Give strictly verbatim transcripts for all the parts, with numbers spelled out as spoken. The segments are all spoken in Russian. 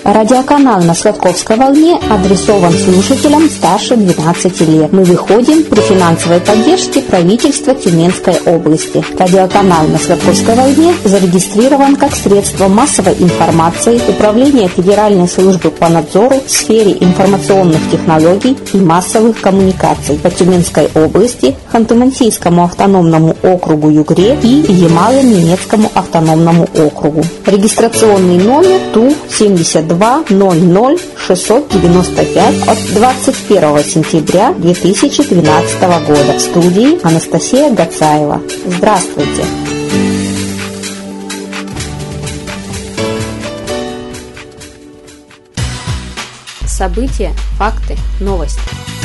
Радиоканал на Сладковской волне адресован слушателям старше двенадцати лет. Мы выходим при финансовой поддержке правительства Тюменской области. Радиоканал на Сладковской волне зарегистрирован как средство массовой информации Управления Федеральной службы по надзору в сфере информационных технологий и массовых коммуникаций по Тюменской области, Ханты-Мансийскому автономному округу Югре и Ямало-Ненецкому автономному округу. Регистрационный номер Ту семьдесят два ноль ноль шестьсот девяносто пять от двадцать первого сентября две тысячи двенадцатого года. В студии Анастасия Гацаева. Здравствуйте! События, факты, новости.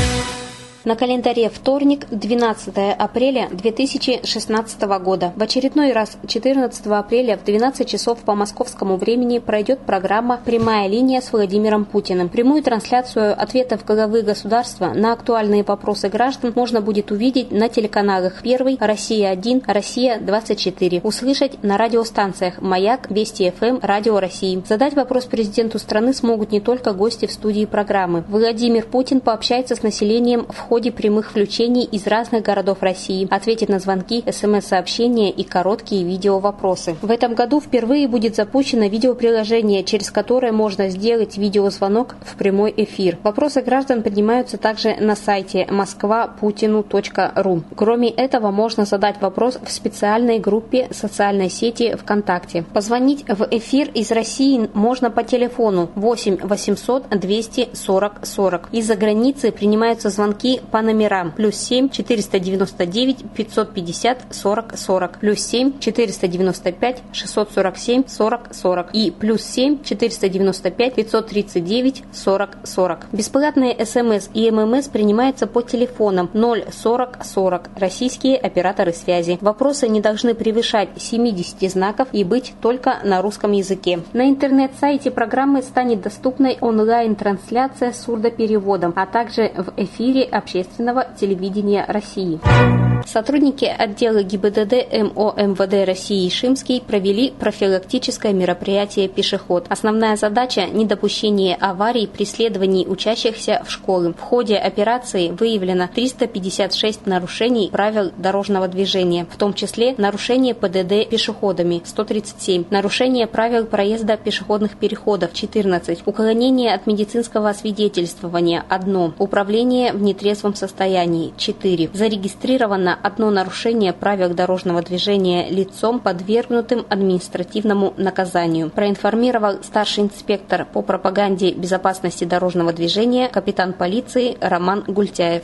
На календаре вторник, двенадцатое апреля две тысячи шестнадцатого года. В очередной раз четырнадцатого апреля в двенадцать часов по московскому времени пройдет программа «Прямая линия» с Владимиром Путиным. Прямую трансляцию ответов главы государства на актуальные вопросы граждан можно будет увидеть на телеканалах «Первый», «Россия один», «Россия двадцать четыре», услышать на радиостанциях «Маяк», «Вести ФМ», «Радио России». Задать вопрос президенту страны смогут не только гости в студии программы. Владимир Путин пообщается с населением в ходе В ходе прямых включений из разных городов России, ответит на звонки, смс-сообщения и короткие видеовопросы. В этом году впервые будет запущено видеоприложение, через которое можно сделать видеозвонок в прямой эфир. Вопросы граждан принимаются также на сайте москва путину точка ру. Кроме этого, можно задать вопрос в специальной группе социальной сети ВКонтакте. Позвонить в эфир из России можно по телефону восемь восемьсот двести сорок сорок. Из-за границы принимаются звонки по номерам плюс семь четыреста девяносто девять пятьсот пятьдесят сорок сорок, плюс семь четыреста девяносто пять шестьсот сорок семь сорок сорок и плюс семь четыреста девяносто пять пятьсот тридцать девять сорок сорок. Бесплатные СМС и ММС принимаются по телефонам ноль сорок сорок, российские операторы связи. Вопросы не должны превышать семьдесят знаков и быть только на русском языке. На интернет-сайте программы станет доступной онлайн-трансляция с сурдопереводом, а также в эфире общественного телевидения России. Сотрудники отдела ГИБДД МО МВД России Шимский провели профилактическое мероприятие «Пешеход». Основная задача – недопущение аварий при следовании учащихся в школы. В ходе операции выявлено триста пятьдесят шесть нарушений правил дорожного движения, в том числе нарушение ПДД пешеходами – сто тридцать семь, нарушение правил проезда пешеходных переходов – четырнадцать, уклонение от медицинского освидетельствования – одно, управление в нетрезвом состоянии – четыре. Зарегистрировано одно нарушение правил дорожного движения лицом, подвергнутым административному наказанию, проинформировал старший инспектор по пропаганде безопасности дорожного движения капитан полиции Роман Гультяев.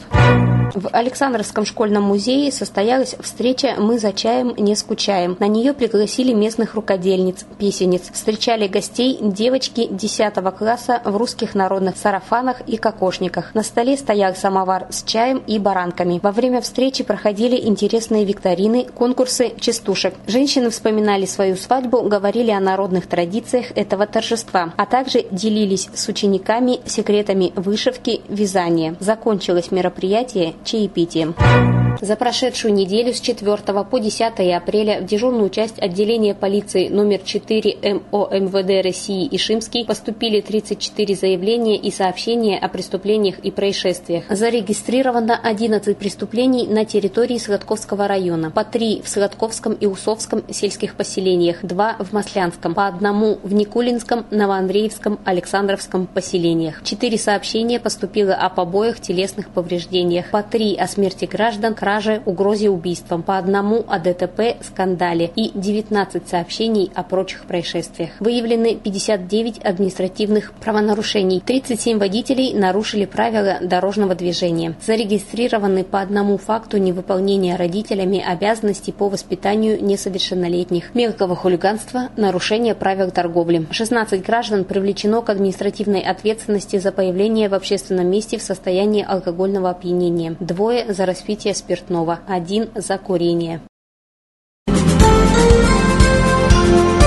В Александровском школьном музее состоялась встреча «Мы за чаем не скучаем». На нее пригласили местных рукодельниц, песенниц. Встречали гостей девочки десятого класса в русских народных сарафанах и кокошниках. На столе стоял самовар с чаем и баранками. Во время встречи проходили интересные викторины, конкурсы частушек. Женщины вспоминали свою свадьбу, говорили о народных традициях этого торжества, а также делились с учениками секретами вышивки, вязания. Закончилось мероприятие чаепитием. За прошедшую неделю с четвёртого по десятое апреля в дежурную часть отделения полиции номер четыре МО МВД России Ишимский поступили тридцать четыре заявления и сообщения о преступлениях и происшествиях. Зарегистрировано одиннадцать преступлений на территории Сладковского района, по три в Сладковском и Усовском сельских поселениях, два в Маслянском, по одному в Никулинском, Новоандреевском, Александровском поселениях. Четыре сообщения поступило о побоях, телесных повреждениях, по три о смерти граждан, краже, угрозе убийством, по одному о ДТП, скандале и девятнадцать сообщений о прочих происшествиях. Выявлены пятьдесят девять административных правонарушений, тридцать семь водителей нарушили правила дорожного движения. Зарегистрированы по одному факту невыполнения родителями обязанностей по воспитанию несовершеннолетних, мелкого хулиганства, нарушения правил торговли. шестнадцать граждан привлечено к административной ответственности за появление в общественном месте в состоянии алкогольного опьянения. Двое за распитие спиртного, один за курение.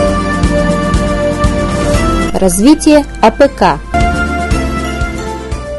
Развитие АПК.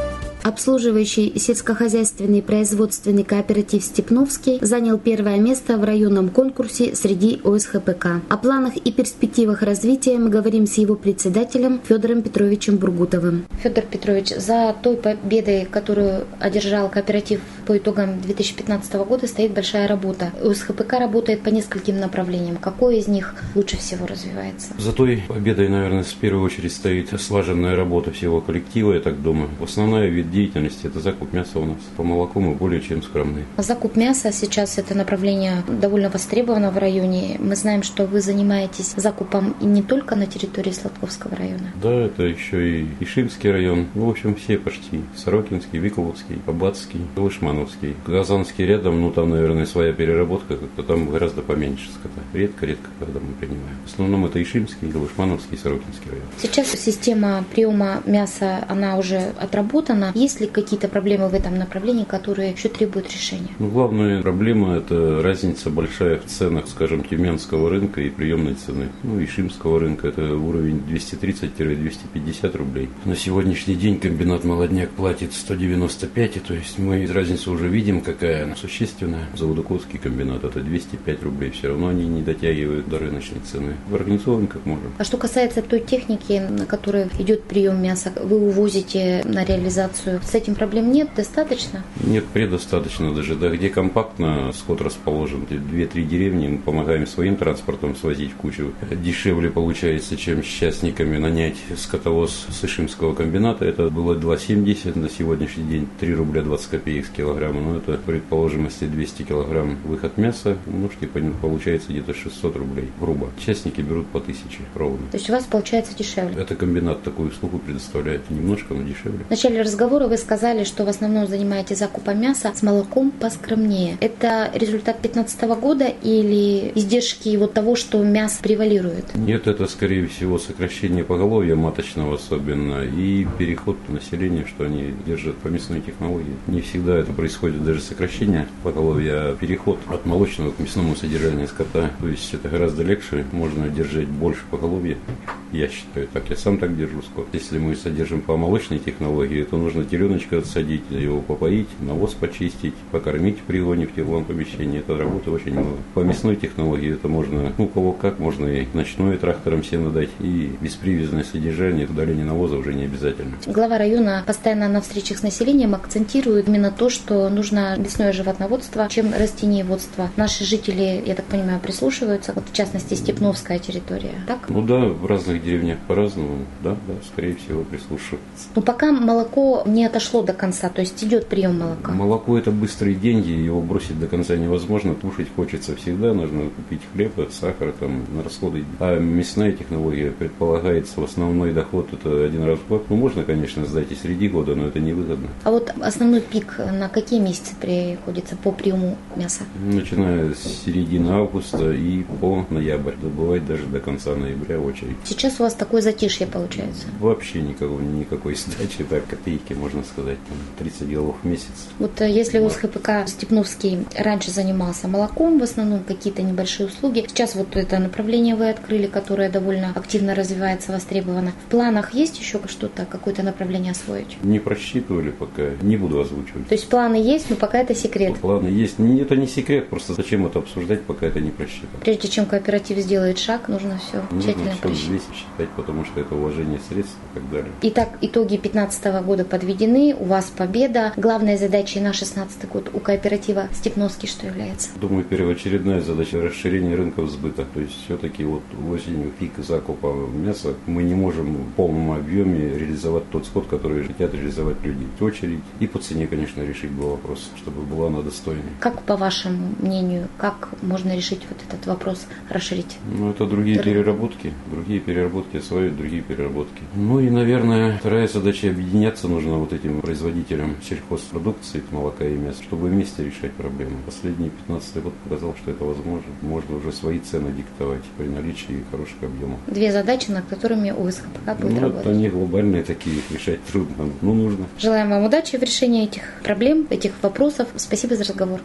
Обслуживающий сельскохозяйственный производственный кооператив «Степновский» занял первое место в районном конкурсе среди О С Х П К. О планах и перспективах развития мы говорим с его председателем Федором Петровичем Бургутовым. Федор Петрович, за той победой, которую одержал кооператив по итогам две тысячи пятнадцатого года, стоит большая работа. О С Х П К работает по нескольким направлениям. Какое из них лучше всего развивается? За той победой, наверное, в первую очередь стоит слаженная работа всего коллектива, я так думаю. Основной вид деятельности – это закуп мяса у нас. По молоку мы более чем скромны. Закуп мяса сейчас это направление довольно востребовано в районе. Мы знаем, что вы занимаетесь закупом и не только на территории Сладковского района. Да, это еще и Ишимский район. Ну, в общем, все почти. Сорокинский, Виколовский, Аббатский, Лышмановский. Казанский рядом, ну там, наверное, своя переработка, как-то там гораздо поменьше скота. Редко-редко, когда мы принимаем. В основном это Ишимский, Лышмановский, Сорокинский район. Сейчас система приема мяса, она уже отработана. Есть ли какие-то проблемы в этом направлении, которые еще требуют решения? Ну, главная проблема – это разница большая в ценах, скажем, тюменского рынка и приемной цены. Ну, ишимского рынка – это уровень двести тридцать - двести пятьдесят рублей. На сегодняшний день комбинат «Молодняк» платит сто девяносто пять, то есть мы разницу уже видим, какая она существенная. Заводоковский комбинат – это двести пять рублей, все равно они не дотягивают до рыночной цены. Организован как можем. А что касается той техники, на которой идет прием мяса, вы увозите на реализацию, с этим проблем нет? Достаточно? Нет, предостаточно даже. Да, где компактно скот расположен, две-три деревни, мы помогаем своим транспортом свозить в кучу. Дешевле получается, чем с частниками нанять скотовоз с Ишимского комбината. Это было два семьдесят, на сегодняшний день три рубля двадцать копеек с килограмма. Но это, предположим, если двести килограмм выход мяса, умножьте, получается где-то шестьсот рублей, грубо. Частники берут по тысяче ровно. То есть у вас получается дешевле? Это комбинат такую услугу предоставляет немножко, но дешевле. В начале разговора вы сказали, что в основном занимаетесь закупом мяса с молоком поскромнее. Это результат две тысячи пятнадцатого года или издержки вот того, что мясо превалирует? Нет, это скорее всего сокращение поголовья маточного особенно и переход населения, что они держат по мясной технологии. Не всегда это происходит даже сокращение поголовья, а переход от молочного к мясному содержанию скота. То есть это гораздо легче, можно держать больше поголовья. Я считаю так, я сам так держу скот. Если мы содержим по молочной технологии, то нужно теленочка отсадить, его попоить, навоз почистить, покормить в пригоне в теплом помещении. Это работы очень много. По мясной технологии это можно, ну, у кого как, можно и ночное трактором сено дать, и беспривязное содержание, удаление навоза уже не обязательно. Глава района постоянно на встречах с населением акцентирует именно то, что нужно мясное животноводство, чем растениеводство. Наши жители, я так понимаю, прислушиваются, вот в частности Степновская территория, так? Ну да, в разных деревнях по-разному, да, да, скорее всего прислушиваются. Но пока молоко не отошло до конца, то есть идет прием молока. Молоко – это быстрые деньги, его бросить до конца невозможно, кушать хочется всегда, нужно купить хлеб, сахар, там, на расходы. А мясная технология предполагается, основной доход – это один раз в год. Ну, можно, конечно, сдать и среди года, но это невыгодно. А вот основной пик на какие месяцы приходится по приему мяса? Начиная с середины августа и по ноябрь, добывать даже до конца ноября очередь. Сейчас у вас такое затишье получается? Вообще никакого, никакой сдачи, так, копейки, можно сказать, там, тридцать голов в месяц. Вот если О С Х П К Степновский раньше занимался молоком, в основном какие-то небольшие услуги, сейчас вот это направление вы открыли, которое довольно активно развивается, востребовано. В планах есть еще что-то, какое-то направление освоить? Не просчитывали пока, не буду озвучивать. То есть планы есть, но пока это секрет? Планы есть, это не секрет, просто зачем это обсуждать, пока это не просчитано. Прежде чем кооператив сделает шаг, нужно все нужно тщательно все просчитать. взвесить, считать, потому что это уважение средств и так далее. Итак, итоги две тысячи пятнадцатого года подведены, у вас победа. Главная задача на две тысячи шестнадцатый год у кооператива Степновский что является? Думаю, первоочередная задача – расширение рынков сбыта. То есть все-таки вот осенью пик закупа мяса мы не можем в полном объеме реализовать тот скот, который хотят реализовать люди. В очередь и по цене, конечно, решить был вопрос, чтобы была она достойной. Как, по вашему мнению, как можно решить вот этот вопрос, расширить? Ну, это другие переработки. Другие переработки освоить, другие переработки. Ну и, наверное, вторая задача – объединяться нужно вот этим производителям сельхозпродукции, молока и мяса, чтобы вместе решать проблемы. Последний пятнадцатый год показал, что это возможно. Можно уже свои цены диктовать при наличии хороших объемов. Две задачи, над которыми О С Х П К будет ну, работать. Ну, они глобальные такие, их решать трудно, но нужно. Желаем вам удачи в решении этих проблем, этих вопросов. Спасибо за разговор.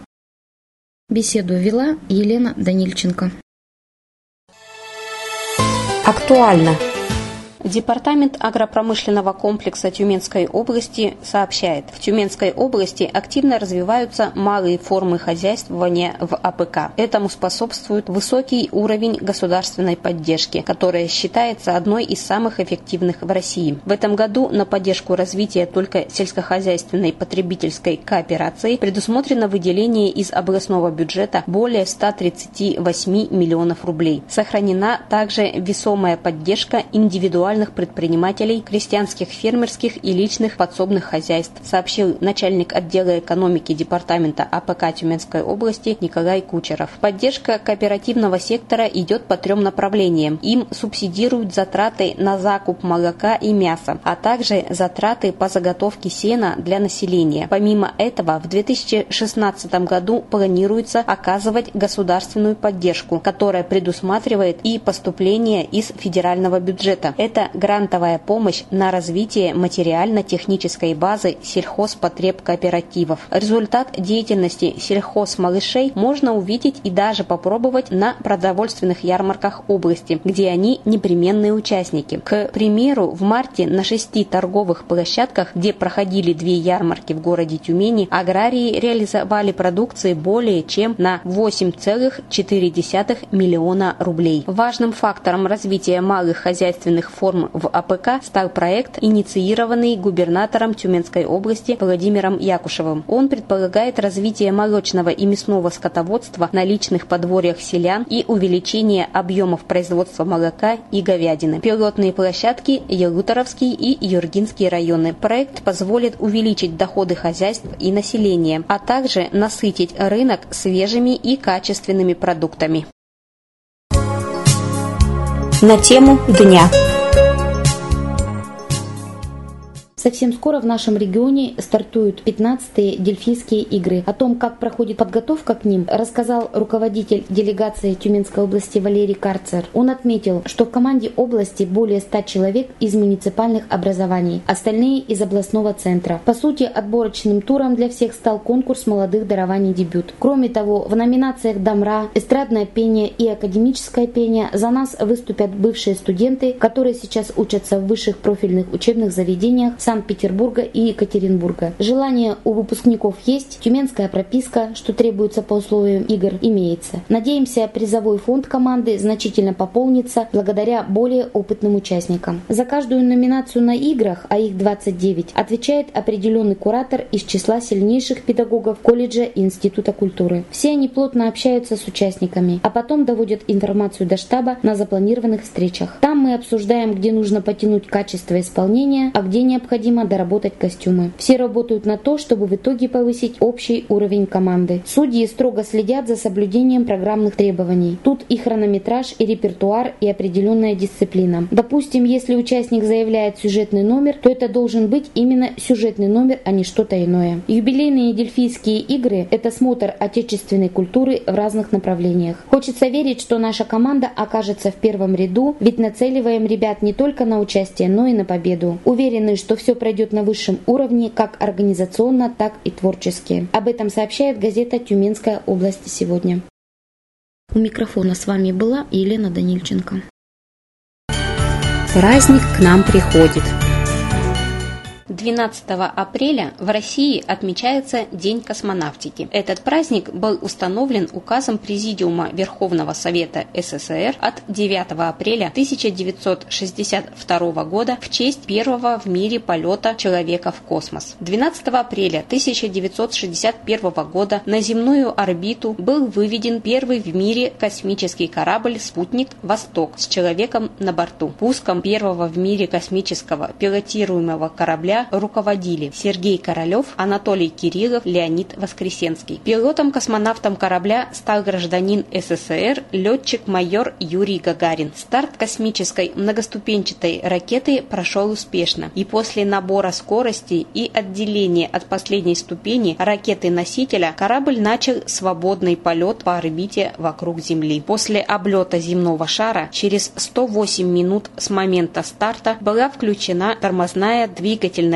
Беседу вела Елена Данильченко. Актуально. Департамент агропромышленного комплекса Тюменской области сообщает, в Тюменской области активно развиваются малые формы хозяйствования в А Пэ Ка. Этому способствует высокий уровень государственной поддержки, которая считается одной из самых эффективных в России. В этом году на поддержку развития только сельскохозяйственной потребительской кооперации предусмотрено выделение из областного бюджета более ста тридцати восьми миллионов рублей. Сохранена также весомая поддержка индивидуальных предпринимателей, крестьянских, фермерских и личных подсобных хозяйств, сообщил начальник отдела экономики департамента А Пэ Ка Тюменской области Николай Кучеров. Поддержка кооперативного сектора идет по трем направлениям. Им субсидируют затраты на закуп молока и мяса, а также затраты по заготовке сена для населения. Помимо этого, в две тысячи шестнадцатом году планируется оказывать государственную поддержку, которая предусматривает и поступление из федерального бюджета. Это грантовая помощь на развитие материально-технической базы сельхозпотребкооперативов. Результат деятельности сельхозмалышей можно увидеть и даже попробовать на продовольственных ярмарках области, где они непременные участники. К примеру, в марте на шести торговых площадках, где проходили две ярмарки в городе Тюмени, аграрии реализовали продукции более чем на восемь целых четыре десятых миллиона рублей. Важным фактором развития малых хозяйственных форм в А Пэ Ка стал проект, инициированный губернатором Тюменской области Владимиром Якушевым. Он предполагает развитие молочного и мясного скотоводства на личных подворьях селян и увеличение объемов производства молока и говядины. Пилотные площадки Ялуторовский и Юргинский районы. Проект позволит увеличить доходы хозяйств и населения, а также насытить рынок свежими и качественными продуктами. На тему дня. Совсем скоро в нашем регионе стартуют пятнадцатые Дельфийские игры. О том, как проходит подготовка к ним, рассказал руководитель делегации Тюменской области Валерий Карцер. Он отметил, что в команде области более ста человек из муниципальных образований, остальные из областного центра. По сути, отборочным туром для всех стал конкурс молодых дарований «Дебют». Кроме того, в номинациях «Домра», «Эстрадное пение» и «Академическое пение» за нас выступят бывшие студенты, которые сейчас учатся в высших профильных учебных заведениях Санкт-Петербурга и Екатеринбурга. Желание у выпускников есть, тюменская прописка, что требуется по условиям игр, имеется. Надеемся, призовой фонд команды значительно пополнится благодаря более опытным участникам. За каждую номинацию на играх, а их двадцать девять, отвечает определенный куратор из числа сильнейших педагогов колледжа и Института культуры. Все они плотно общаются с участниками, а потом доводят информацию до штаба на запланированных встречах. Там мы обсуждаем, где нужно потянуть качество исполнения, а где необходимо доработать костюмы. Все работают на то, чтобы в итоге повысить общий уровень команды. Судьи строго следят за соблюдением программных требований. Тут и хронометраж, и репертуар, и определенная дисциплина. Допустим, если участник заявляет сюжетный номер, то это должен быть именно сюжетный номер, а не что-то иное. Юбилейные Дельфийские игры – это смотр отечественной культуры в разных направлениях. Хочется верить, что наша команда окажется в первом ряду, ведь нацеливаем ребят не только на участие, но и на победу. Уверены, что все пройдет на высшем уровне как организационно, так и творчески. Об этом сообщает газета «Тюменская область сегодня». У микрофона с вами была Елена Данильченко. Праздник к нам приходит. двенадцатого апреля в России отмечается День космонавтики. Этот праздник был установлен указом Президиума Верховного Совета Эс Эс Эс Эр от девятого апреля тысяча девятьсот шестьдесят второго года в честь первого в мире полета человека в космос. двенадцатого апреля тысяча девятьсот шестьдесят первого года на земную орбиту был выведен первый в мире космический корабль «Спутник Восток» с человеком на борту. Пуском первого в мире космического пилотируемого корабля руководили Сергей Королев, Анатолий Кириллов, Леонид Воскресенский. Пилотом-космонавтом корабля стал гражданин Эс Эс Эс Эр, летчик-майор Юрий Гагарин. Старт космической многоступенчатой ракеты прошел успешно, и после набора скорости и отделения от последней ступени ракеты-носителя корабль начал свободный полет по орбите вокруг Земли. После облета земного шара через сто восемь минут с момента старта была включена тормозная двигательная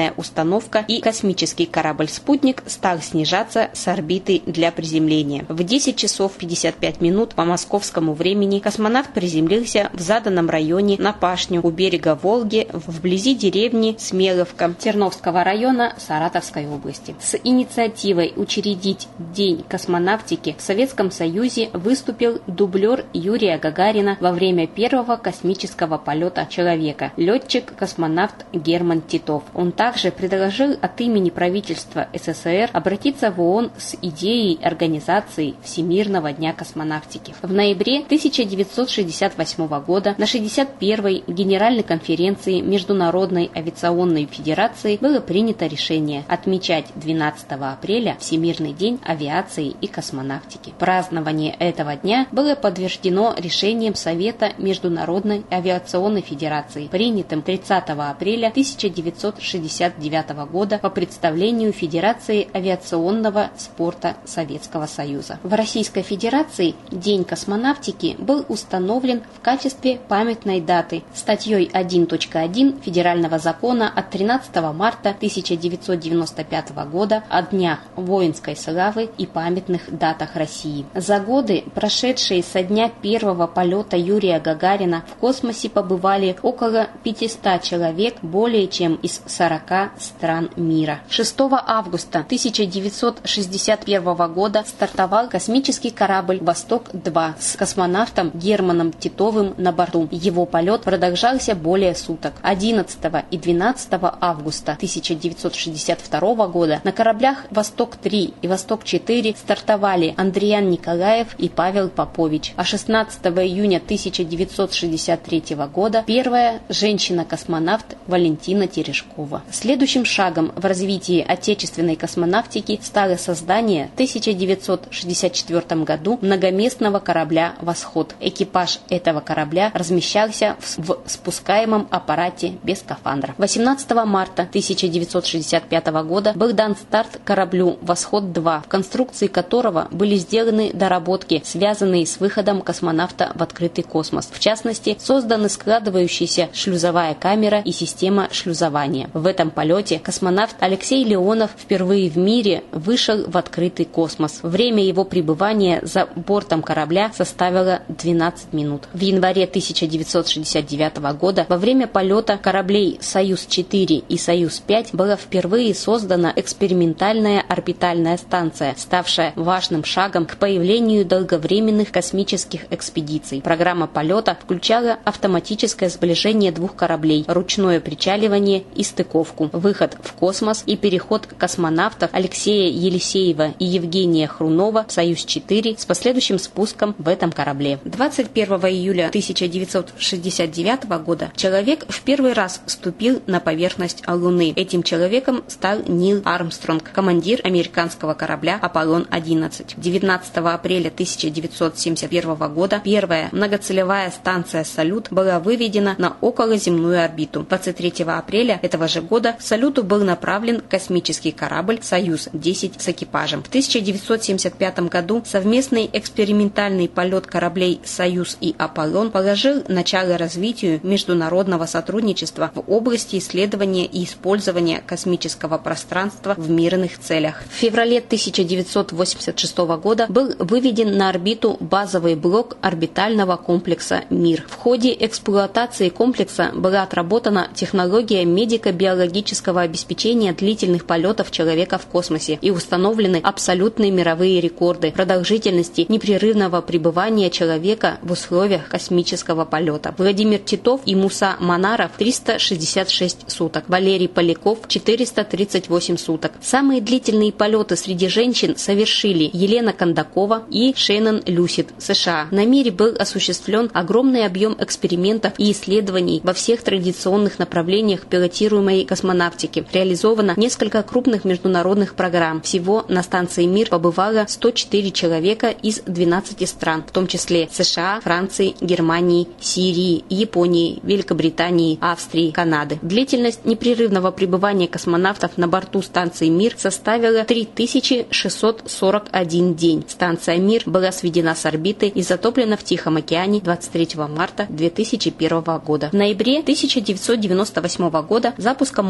орбитальная установка и космический корабль-спутник стал снижаться с орбиты для приземления. В десять часов пятьдесят пять минут по московскому времени космонавт приземлился в заданном районе на пашню у берега Волги вблизи деревни Смеловка Терновского района Саратовской области. С инициативой учредить День космонавтики в Советском Союзе выступил дублер Юрия Гагарина во время первого космического полета человека, летчик-космонавт Герман Титов. Он также предложил от имени правительства СССР обратиться в ООН с идеей организации Всемирного дня космонавтики. В ноябре тысяча девятьсот шестьдесят восьмого года на шестьдесят первой Генеральной конференции Международной авиационной федерации было принято решение отмечать двенадцатого апреля Всемирный день авиации и космонавтики. Празднование этого дня было подтверждено решением Совета Международной авиационной федерации, принятым тридцатого апреля тысяча девятьсот шестьдесят девятого года по представлению Федерации авиационного спорта Советского Союза. В Российской Федерации День космонавтики был установлен в качестве памятной даты статьей один точка один Федерального закона от тринадцатого марта тысяча девятьсот девяносто пятого года о днях воинской славы и памятных датах России. За годы, прошедшие со дня первого полета Юрия Гагарина, в космосе побывали около пятисот человек более чем из сорока стран мира. шестого августа тысяча девятьсот шестьдесят первого года стартовал космический корабль «Восток-два» с космонавтом Германом Титовым на борту. Его полет продолжался более суток. одиннадцатого и двенадцатого августа тысяча девятьсот шестьдесят второго года на кораблях «Восток-три» и «Восток-четыре» стартовали Андриан Николаев и Павел Попович. А шестнадцатого июня тысяча девятьсот шестьдесят третьего года первая женщина-космонавт Валентина Терешкова. Следующим шагом в развитии отечественной космонавтики стало создание в тысяча девятьсот шестьдесят четвёртом году многоместного корабля «Восход». Экипаж этого корабля размещался в, в спускаемом аппарате без скафандра. восемнадцатого марта тысяча девятьсот шестьдесят пятого года был дан старт кораблю «Восход-два», в конструкции которого были сделаны доработки, связанные с выходом космонавта в открытый космос. В частности, созданы складывающаяся шлюзовая камера и система шлюзования. В этом полете космонавт Алексей Леонов впервые в мире вышел в открытый космос. Время его пребывания за бортом корабля составило двенадцать минут. В январе тысяча девятьсот шестьдесят девятого года во время полета кораблей «Союз-четыре» и «Союз-пять» была впервые создана экспериментальная орбитальная станция, ставшая важным шагом к появлению долговременных космических экспедиций. Программа полета включала автоматическое сближение двух кораблей, ручное причаливание и стыковку, выход в космос и переход космонавтов Алексея Елисеева и Евгения Хрунова в «Союз-четыре» с последующим спуском в этом корабле. двадцать первого июля тысяча девятьсот шестьдесят девятого года человек в первый раз ступил на поверхность Луны. Этим человеком стал Нил Армстронг, командир американского корабля «Аполлон одиннадцать». девятнадцатого апреля тысяча девятьсот семьдесят первого года первая многоцелевая станция «Салют» была выведена на околоземную орбиту. двадцать третьего апреля этого же года к «Салюту» был направлен космический корабль «Союз-десять» с экипажем. В тысяча девятьсот семьдесят пятом году совместный экспериментальный полет кораблей «Союз» и «Аполлон» положил начало развитию международного сотрудничества в области исследования и использования космического пространства в мирных целях. В феврале тысяча девятьсот восемьдесят шестого года был выведен на орбиту базовый блок орбитального комплекса «Мир». В ходе эксплуатации комплекса была отработана технология медико-биологического обеспечения длительных полетов человека в космосе и установлены абсолютные мировые рекорды продолжительности непрерывного пребывания человека в условиях космического полета. Владимир Титов и Муса Манаров триста шестьдесят шесть суток, Валерий Поляков четыреста тридцать восемь суток. Самые длительные полеты среди женщин совершили Елена Кондакова и Шеннон Люсид, США. На мире был осуществлен огромный объем экспериментов и исследований во всех традиционных направлениях пилотируемой космонавтики. Реализовано несколько крупных международных программ. Всего на станции «Мир» побывало сто четыре человека из двенадцати стран, в том числе США, Франции, Германии, Сирии, Японии, Великобритании, Австрии, Канады. Длительность непрерывного пребывания космонавтов на борту станции «Мир» составила три тысячи шестьсот сорок один день. Станция «Мир» была сведена с орбиты и затоплена в Тихом океане двадцать третьего марта две тысячи первого года. В ноябре тысяча девятьсот девяносто восьмого года запуском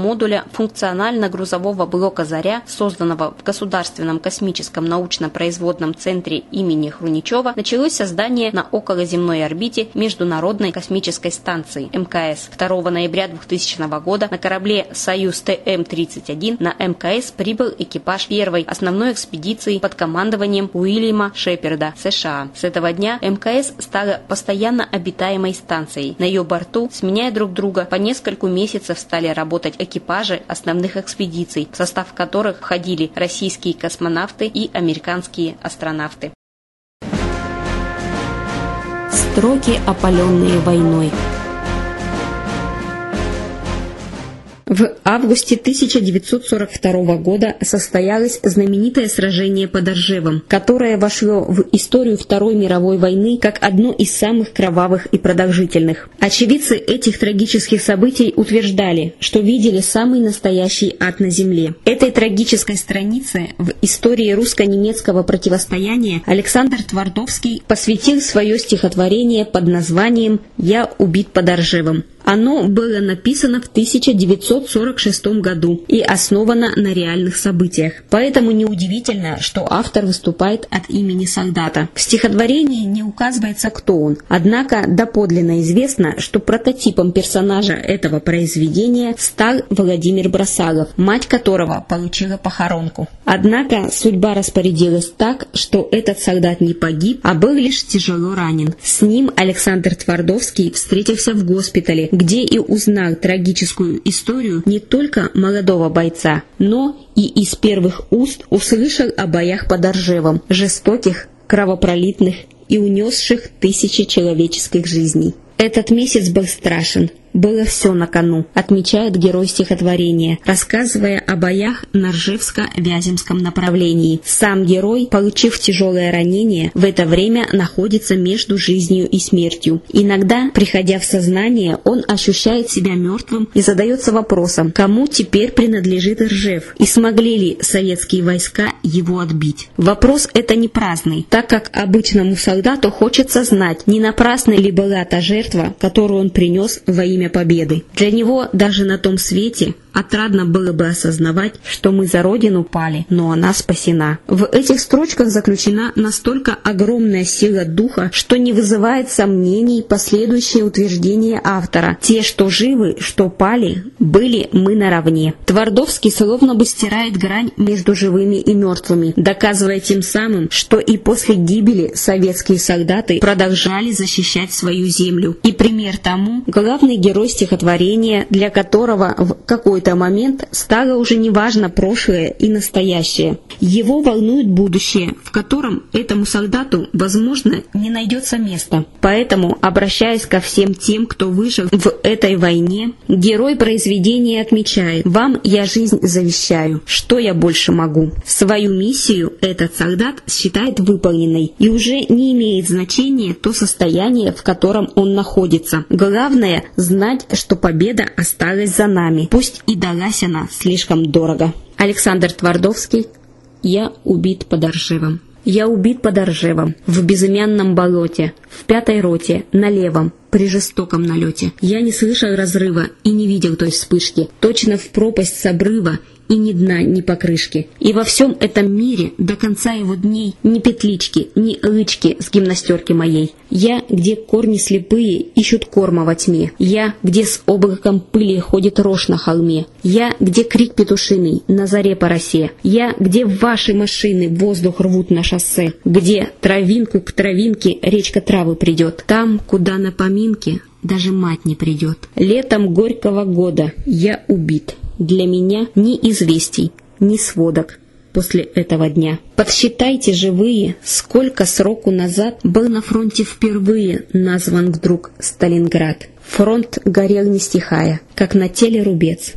модуля функционально-грузового блока «Заря», созданного в Государственном космическом научно-производном центре имени Хруничева, началось создание на околоземной орбите Международной космической станции эм ка эс. второго ноября двухтысячного года на корабле «Союз Т М тридцать один» на эм ка эс прибыл экипаж первой основной экспедиции под командованием Уильяма Шеперда, США. С этого дня эм ка эс стала постоянно обитаемой станцией. На ее борту, сменяя друг друга, по нескольку месяцев стали работать экипажи основных экспедиций, в состав которых входили российские космонавты и американские астронавты. Строки, опаленные войной. В августе тысяча девятьсот сорок второго года состоялось знаменитое сражение под Оржевом, которое вошло в историю Второй мировой войны как одно из самых кровавых и продолжительных. Очевидцы этих трагических событий утверждали, что видели самый настоящий ад на земле. Этой трагической странице в истории русско-немецкого противостояния Александр Твардовский посвятил свое стихотворение под названием «Я убит под Оржевом». Оно было написано в тысяча девятьсот сорок шестом году и основано на реальных событиях. Поэтому неудивительно, что автор выступает от имени солдата. В стихотворении не указывается, кто он. Однако доподлинно известно, что прототипом персонажа этого произведения стал Владимир Бросалов, мать которого получила похоронку. Однако судьба распорядилась так, что этот солдат не погиб, а был лишь тяжело ранен. С ним Александр Твардовский встретился в госпитале, где и узнал трагическую историю не только молодого бойца, но и из первых уст услышал о боях под Оржевом, жестоких, кровопролитных и унесших тысячи человеческих жизней. Этот месяц был страшен. Было все на кону, отмечает герой стихотворения, рассказывая о боях на Ржевско-Вяземском направлении. Сам герой, получив тяжелое ранение, в это время находится между жизнью и смертью. Иногда, приходя в сознание, он ощущает себя мертвым и задается вопросом, кому теперь принадлежит Ржев, и смогли ли советские войска его отбить. Вопрос это не праздный, так как обычному солдату хочется знать, не напрасной ли была та жертва, которую он принес во имя победы. Для него даже на том свете отрадно было бы осознавать, что мы за Родину пали, но она спасена. В этих строчках заключена настолько огромная сила духа, что не вызывает сомнений последующие утверждения автора. Те, что живы, что пали, были мы наравне. Твардовский словно бы стирает грань между живыми и мертвыми, доказывая тем самым, что и после гибели советские солдаты продолжали защищать свою землю. И пример тому главный герой стихотворения, для которого в какой-то момент стало уже неважно прошлое и настоящее. Его волнует будущее, в котором этому солдату, возможно, не найдется места. Поэтому, обращаясь ко всем тем, кто выжил в этой войне, герой произведения отмечает: «Вам я жизнь завещаю. Что я больше могу?» Свою миссию этот солдат считает выполненной, и уже не имеет значения то состояние, в котором он находится. Главное — знать, что победа осталась за нами, пусть и далась она слишком дорого. Александр Твардовский. «Я убит под Оржевом». Я убит под Оржевом, в безымянном болоте, в пятой роте, на левом, при жестоком налете. Я не слышал разрыва и не видел той вспышки, точно в пропасть с обрыва, и ни дна, ни покрышки. И во всем этом мире до конца его дней ни петлички, ни лычки с гимнастерки моей. Я, где корни слепые ищут корма во тьме. Я, где с облаком пыли ходит рожь на холме. Я, где крик петушиный на заре по росе. Я, где ваши машины воздух рвут на шоссе. Где травинку к травинке речка травы придет. Там, куда на поминки даже мать не придет. Летом горького года я убит. Для меня ни известий, ни сводок после этого дня. Подсчитайте, живые, сколько сроку назад был на фронте впервые назван вдруг Сталинград. Фронт горел не стихая, как на теле рубец.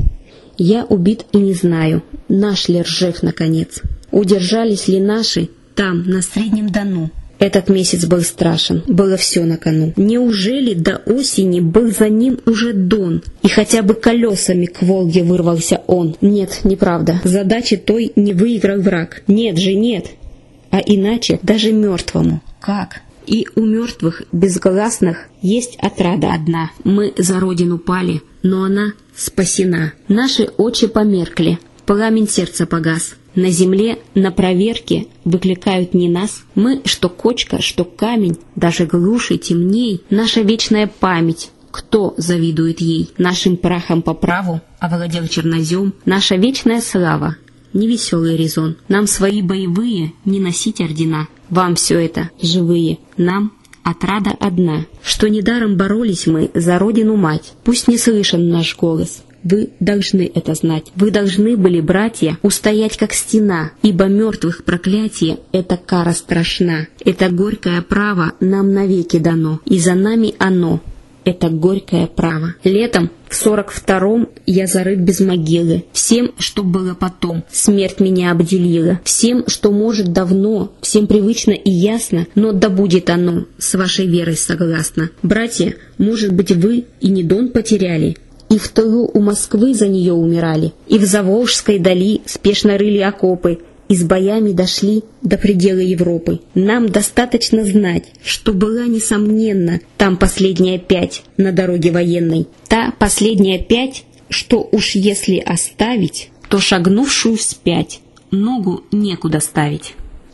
Я убит и не знаю, наш ли Ржев наконец. Удержались ли наши там, на Среднем Дону? Этот месяц был страшен, было все на кону. Неужели до осени был за ним уже Дон, и хотя бы колесами к Волге вырвался он? Нет, неправда. Задачи той не выиграл враг. Нет же, нет. А иначе даже мертвому. Как? И у мертвых безгласных есть отрада одна. Мы за родину пали, но она спасена. Наши очи померкли, пламень сердца погас. На земле на проверке выкликают не нас. Мы, что кочка, что камень, даже глуше, темней. Наша вечная память, кто завидует ей? Нашим прахом по праву овладел чернозем. Наша вечная слава, невеселый резон. Нам свои боевые не носить ордена. Вам все это, живые, нам отрада одна. Что недаром боролись мы за родину мать. Пусть не слышен наш голос. Вы должны это знать. Вы должны были, братья, устоять как стена, ибо мертвых проклятие — это кара страшна. Это горькое право нам навеки дано, и за нами оно. Это горькое право. Летом в сорок втором я зарыт без могилы. Всем, что было потом, смерть меня обделила. Всем, что может давно, всем привычно и ясно, но да будет оно с вашей верой согласно. Братья, может быть, вы и не Дон потеряли, и в тылу у Москвы за нее умирали, и в Заволжской дали спешно рыли окопы, и с боями дошли до предела Европы. Нам достаточно знать, что была, несомненно, там последняя пять на дороге военной. Та последняя пять, что уж если оставить, то шагнувшую вспять ногу некуда ставить.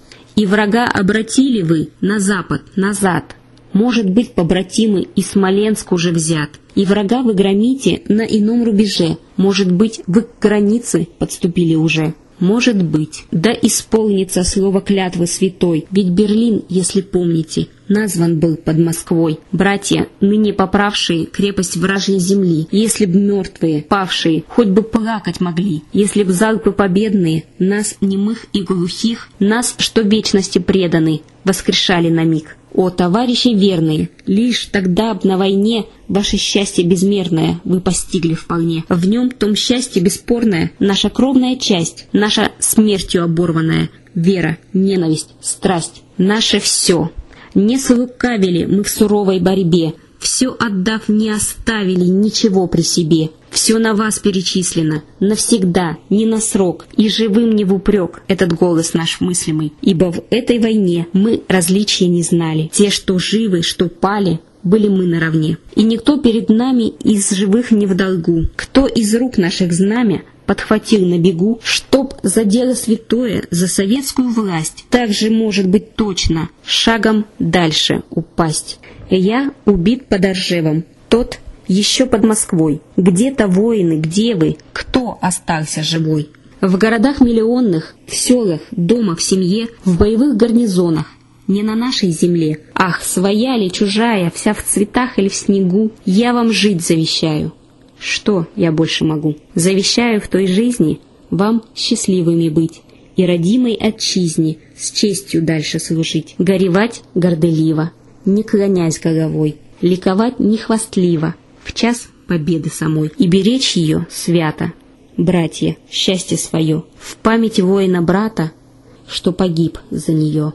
И врага обратили вы на запад, назад. Может быть, побратимы, и Смоленск уже взят. И врага вы громите на ином рубеже. Может быть, вы к границе подступили уже. Может быть, да исполнится слово клятвы святой, ведь Берлин, если помните, назван был под Москвой. Братья, ныне поправшие крепость вражьей земли, если б мертвые, павшие, хоть бы плакать могли, если б залпы победные, нас, немых и глухих, нас, что вечности преданы, воскрешали на миг. О, товарищи верные, лишь тогда б на войне ваше счастье безмерное вы постигли вполне. В нем том счастье бесспорное, наша кровная часть, наша смертью оборванная, вера, ненависть, страсть, наше все. Не слукавили мы в суровой борьбе, все отдав не оставили ничего при себе. Все на вас перечислено, навсегда, не на срок, и живым не в упрек этот голос наш мыслимый, ибо в этой войне мы различия не знали. Те, что живы, что пали, были мы наравне. И никто перед нами из живых не в долгу. Кто из рук наших знамя подхватил на бегу, чтоб за дело святое, за советскую власть, так же может быть точно, шагом дальше упасть. Я убит под Оржевом, тот еще под Москвой. Где-то воины, где вы? Кто остался живой? В городах миллионных, в селах, дома, в семье, в боевых гарнизонах. Не на нашей земле. Ах, своя ли, чужая, вся в цветах или в снегу, я вам жить завещаю. Что я больше могу? Завещаю в той жизни вам счастливыми быть и родимой отчизне с честью дальше служить. Горевать горделиво, не клонясь головой, ликовать не хвастливо, в час победы самой, и беречь ее свято. Братья, счастье свое, в память воина-брата, что погиб за нее.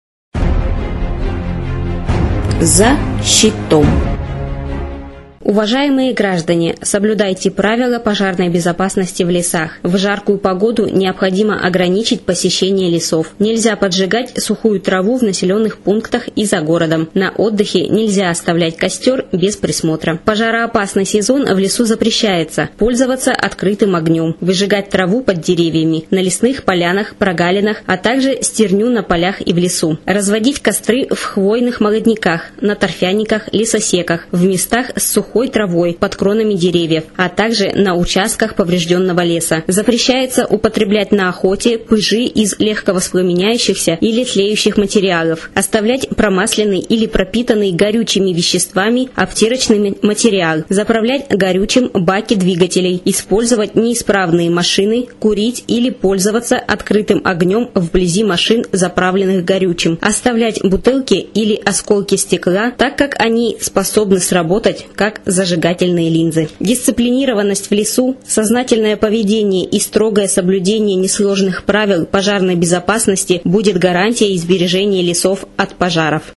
За щитом. Уважаемые граждане, соблюдайте правила пожарной безопасности в лесах. В жаркую погоду необходимо ограничить посещение лесов. Нельзя поджигать сухую траву в населенных пунктах и за городом. На отдыхе нельзя оставлять костер без присмотра. Пожароопасный сезон в лесу запрещается. Пользоваться открытым огнем. Выжигать траву под деревьями, на лесных полянах, прогалинах, а также стерню на полях и в лесу. Разводить костры в хвойных молодняках, на торфяниках, лесосеках, в местах с сухой травой под кронами деревьев, а также на участках поврежденного леса. Запрещается употреблять на охоте пыжи из легковоспламеняющихся или тлеющих материалов, оставлять промасленный или пропитанный горючими веществами обтирочный материал, заправлять горючим баки двигателей, использовать неисправные машины, курить или пользоваться открытым огнем вблизи машин, заправленных горючим, оставлять бутылки или осколки стекла, так как они способны сработать как зажигательные линзы. Дисциплинированность в лесу, сознательное поведение и строгое соблюдение несложных правил пожарной безопасности будет гарантией сбережения лесов от пожаров.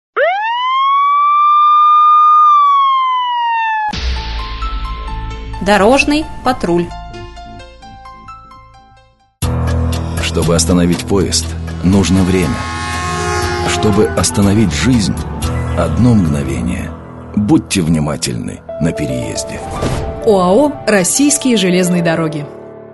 Дорожный патруль. Чтобы остановить поезд, нужно время. Чтобы остановить жизнь, одно мгновение. Будьте внимательны на переезде. ОАО «Российские железные дороги».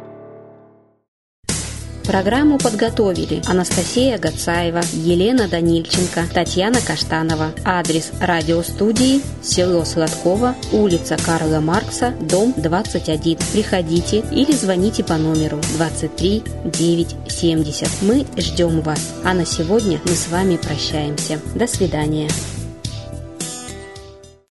Программу подготовили Анастасия Гацаева, Елена Данильченко, Татьяна Каштанова. Адрес радиостудии: село Сладково, улица Карла Маркса, дом двадцать один. Приходите или звоните по номеру двадцать три девять семьдесят. Мы ждем вас. А на сегодня мы с вами прощаемся. До свидания.